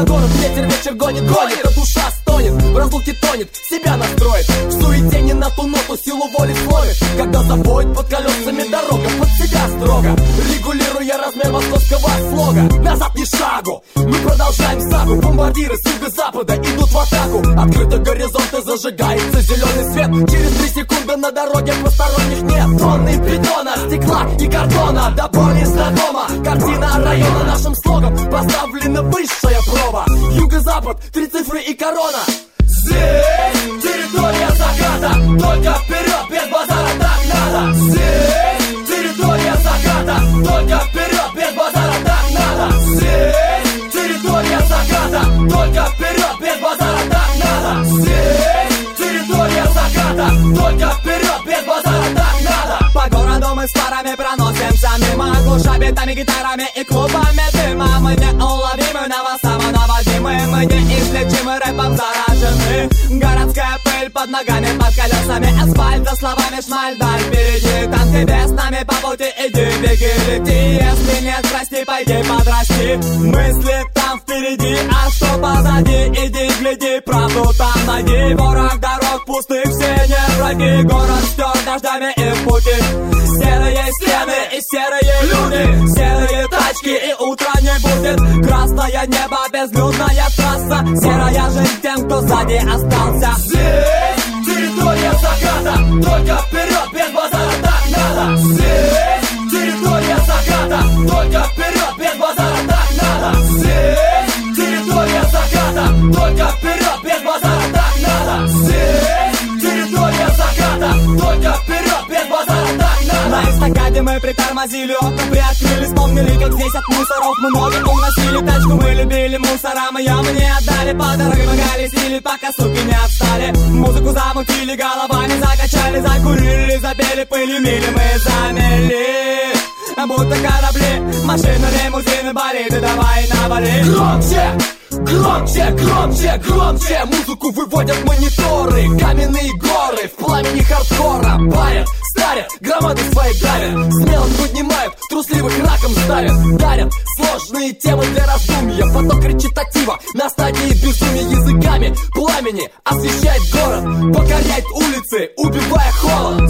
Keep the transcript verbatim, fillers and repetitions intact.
на город ветер вечер гонит, гонит, а душа стонет, в разлуке тонет, себя настроит, в суете не на ту ноту, силу воли словит. Когда заводит под колесами дорога, под себя строго, регулируя размер московского слога. Назад ни шагу, мы продолжаем сагу. Бомбардиры с юго-запада идут в атаку. Открыто горизонты, зажигается зеленый свет. Через три секунды на дороге посторонних нет. Тонны бетона, стекла и картона, до боли знакома картина района. Нашим слогом поставлена высшая проба. Юго-запад, три цифры и корона. Здесь территория заката, только вперед, без базара, так надо. Здесь территория заката, только вперед, без базара, так надо. Здесь территория заката, только вперед, без базара, так надо. Здесь территория заката, только вперед, без базара, так надо. По городу мы с парами проносимся мимо, глуша битами, гитарами и клубами дыма. Мы неуловимы, на самонаводимы, мы неизлечимы, рэпом заражены. Городская пыль под ногами, под колесами асфальт, за словами шмальдаль впереди. Танки без нами по пути, иди, беги, лети. Если нет, прости, пойди, подрасти. Мысли там впереди, а что позади? Иди, гляди, правду там найди. Ворог дорог пустых, все не враги. Город стер дождями и в пути. Серые стены и серые люди, серые тачки и утра не будет. Красное небо, безлюдная трасса, серая жизнь тем, кто сзади остался. Здесь территория заката, только вперед, без базара, так надо. Здесь территория заката, только вперед, без базара, так надо. Здесь территория заката, только вперед, без базара, так надо. Здесь территория заката, только вперед, без базара, так надо. На эстакаде мы притормозили, окна приоткрыли, вспомнили, как здесь от мусоров мы ноги уносили. Тачку мы любили, мусора мы ямы не отдали, по дороге мы колесили, пока суки не отстали. Музыку замутили, головами закачали, закурили, запели, пыли мили мы замели. Будто корабли, машины, лимузины, болиды, давай навали. Громче! Громче, громче, громче. Музыку выводят мониторы, каменные горы в пламени хардкора. Парят, старят, громады свои гравят, смело поднимают, трусливых раком ставят. Дарят сложные темы для раздумья, поток речитатива на стадии безумия. Языками пламени освещает город, покоряет улицы, убивая холод.